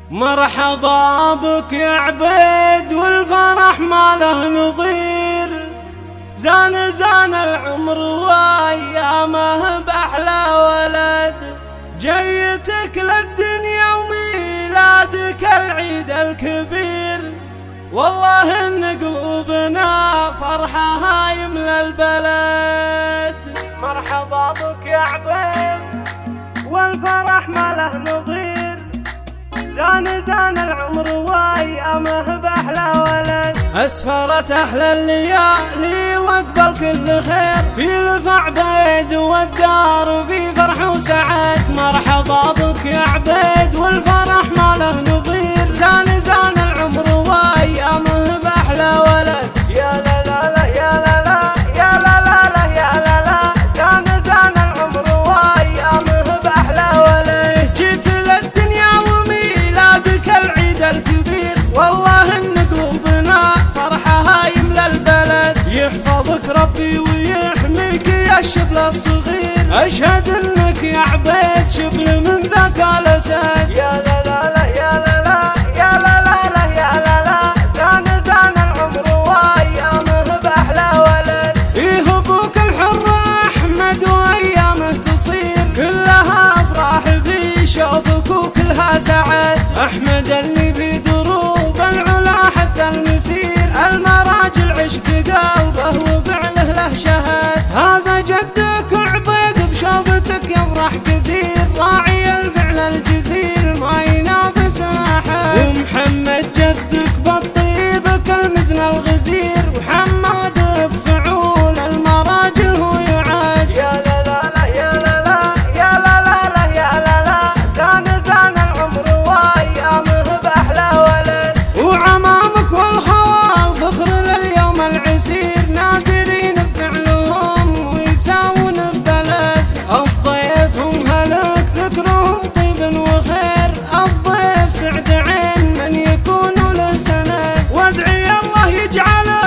مرحبا بك يا عبيد والفرح ما له نظير، زان العمر وايامه باحلى ولد، جيتك للدنيا وميلادك العيد الكبير، والله ان قلوبنا فرحها يملى البلد. مرحبا بك يا عبيد والفرح ما له نظير، زان العمر وايامه باحلى ولد، اسفرت احلى الليالي واقبل كل خير، في لفع عبيد والدار في فرح وسعد. مرحبا بك يا عبيد والفرح ما له نظير، زان العمر وايامه باحلى ولد. يا لا لا لا يا لا لا يا لا لا لا يا لا لا، زان العمر وايامه باحلى ولد، جيت للدنيا وميلادك العيد الكبير، والله ان قلوبنا فرحها يملى البلد، يحفظك ربي ويحميك يا الشبل الصغير، اشهد انك يا عبيد شبل من ذاك الاسد. يا لا لا لا يا لا لا يا لا لا لا يا لا لا، زان العمر وايامه باحلى ولد، إيه ابوك الحر احمد وايامه تصير، كلها افراح في شوفك وكلها سعد، احمد اللي في دروب العلا حتى المسير، المراجل عشق قلبه وفعله له شهد، هذا جدك عبيد بشوفتك يفرح كثير، راعي الفعل الجزيل ما ينافس احد، ومحمد جدك بالطيب كالمزن الغزير، وحماد بفعول المراجل هو يعاد. يا لا لا لا يا لا لا يا لا لا لا يا لا لا، زان العمر وايامه باحلى ولد، وعمامك والخوال فخر لليوم العسير، نادرين بفعلهم ويساوون ببلد، الضيف هم هلك ذكرهم طيب وخير، الضيف سعد عين من يكون له سند، وادعي الله يجعله